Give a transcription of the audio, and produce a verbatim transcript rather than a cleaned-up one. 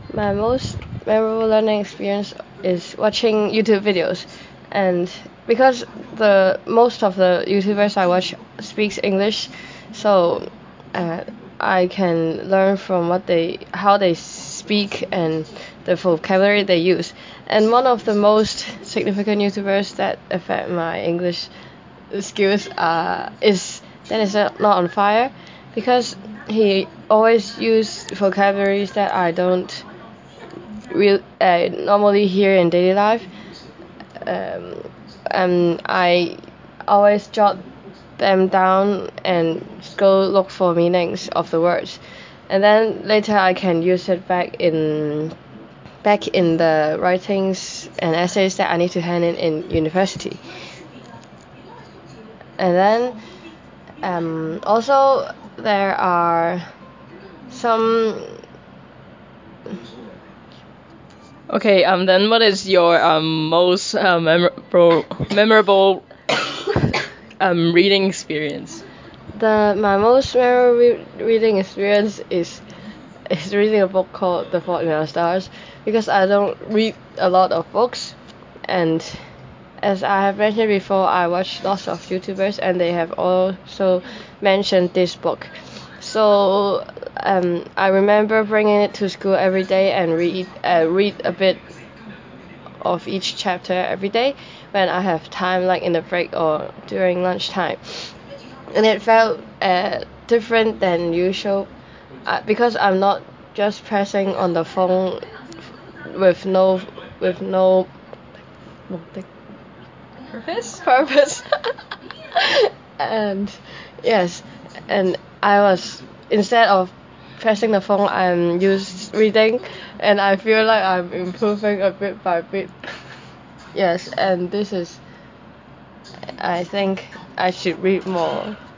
My most memorable learning experience is watching YouTube videos, and because the most of the YouTubers I watch speaks English, so uh, I can learn from what they how they speak and the vocabulary they use. And one of the most significant YouTubers that affect my English skills uh, is Dennis Not on Fire, because he always use vocabularies that I don't real uh, normally hear in daily life. Um, and I always jot them down and go look for meanings of the words, and then later I can use it back in back in the writings and essays that I need to hand in in university. And then um, also there are some. Okay, um, then what is your um most uh, memorable memorable um reading experience? The my most memorable reading experience is is reading a book called The Fault in Our Stars, because I don't read a lot of books, and as I have mentioned before, I watch lots of YouTubers and they have also mentioned this book. So um, I remember bringing it to school every day and read uh, read a bit of each chapter every day when I have time, like in the break or during lunchtime. And it felt uh, different than usual uh, because I'm not just pressing on the phone with no with no Purpose? purpose. And yes, and I was, instead of pressing the phone, I'm used reading, and I feel like I'm improving a bit by bit. Yes, and this is, I think I should read more.